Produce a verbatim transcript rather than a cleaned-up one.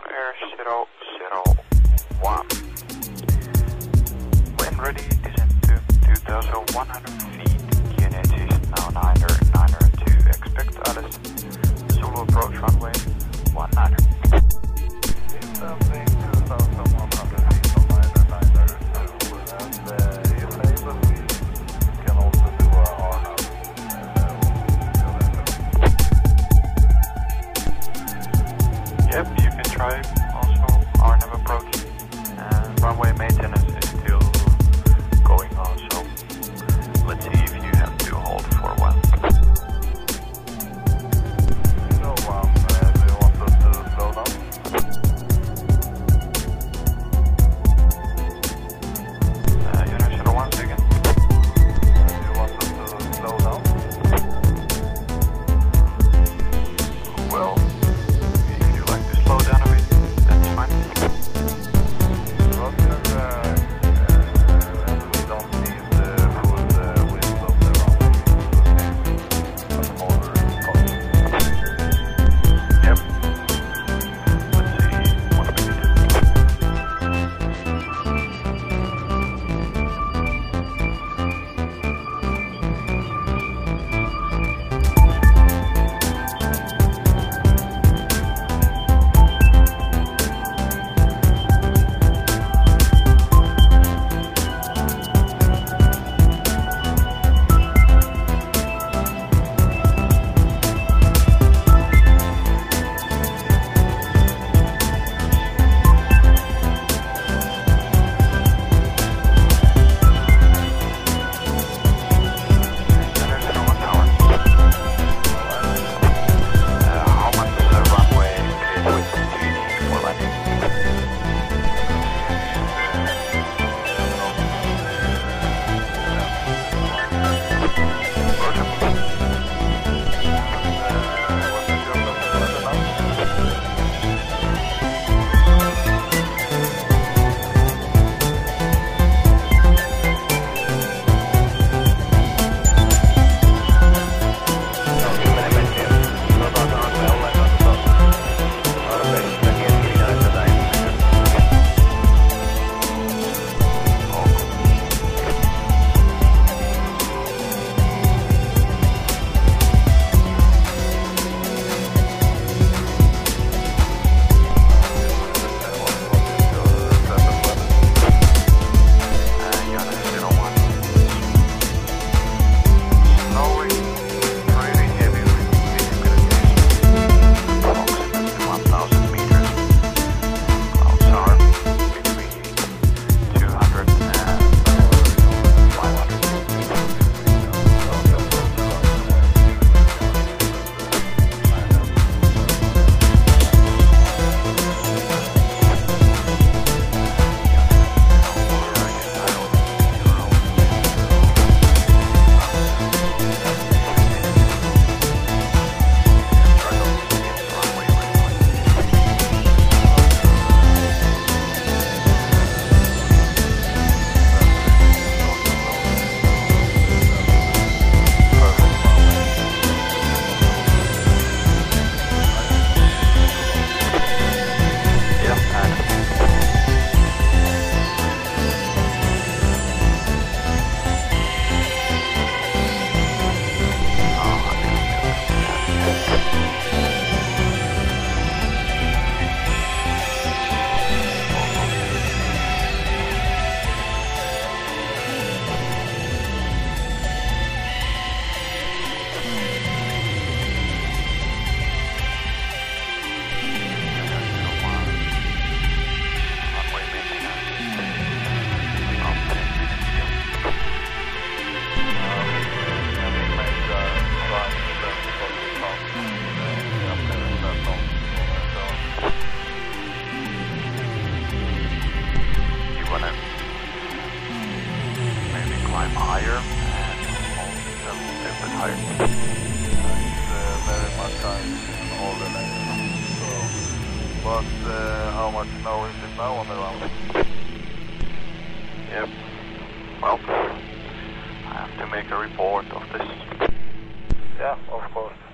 on air zero zero one. When ready, descend to two thousand one hundred feet. Q N H is now niner niner two. Expect others. Zulu approach runway one niner. Something two thousand one hundred feet on niner niner two, and uh, if able we can also do a R now. Yep, you can try also R N A V approach. And runway maintenance is still going on, so let's see if you have to hold for a while. So um, uh, do you want us to slow down? Uh, Unit zero one second. Do you want us to slow down? Well, if you like to slow down a bit, that's fine. Roger, uh, uh, and we don't need the full uh, width of the runway. A smaller part. Yep. Let's see what we can do. Higher and hold a little bit higher. It's uh, very much high in all the lanes. So, but uh, how much snow is it now on the runway? Yep. Well, I have to make a report of this. Yeah, of course.